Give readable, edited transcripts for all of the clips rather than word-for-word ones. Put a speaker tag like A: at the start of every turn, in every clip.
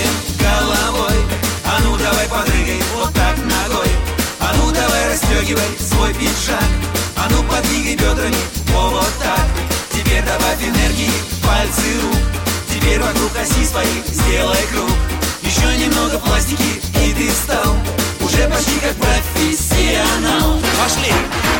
A: подергаем головой. А ну давай подрыгай вот так ногой. А ну давай расстегивай свой пиджак. А ну подвигай бедрами, вот так. Теперь добавь энергии в пальцы рук. Теперь вокруг оси своей сделай круг. Еще немного пластики, и ты стал уже почти как профессионал. Пошли!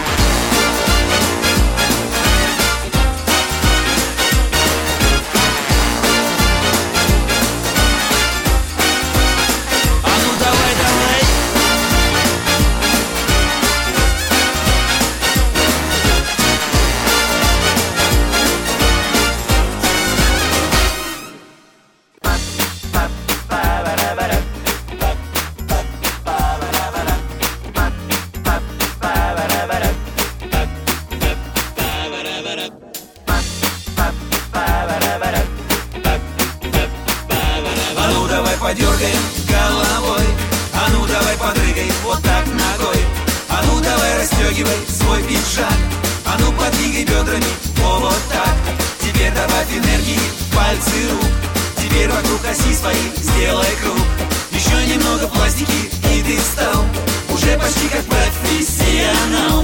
A: Подергаем головой. А ну давай подрыгай вот так ногой. А ну давай расстегивай свой пиджак. А ну подвигай бедрами, вот так. Теперь добавь энергии в пальцы рук. Теперь вокруг оси своей сделай круг. Еще немного пластики, и ты стал уже почти как профессионал.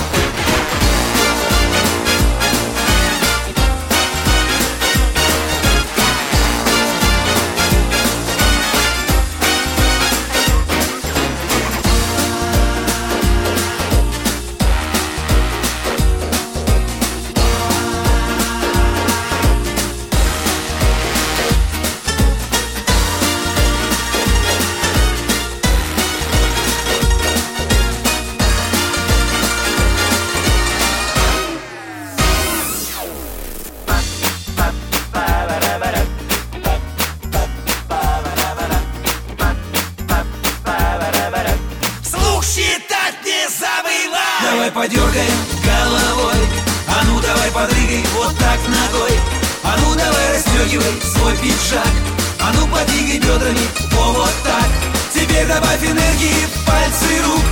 A: Давай подергаем головой. А ну давай подрыгай вот так ногой. А ну давай расстегивай свой пиджак. А ну подвигай бедрами, вот так. Теперь добавь энергии в пальцы рук.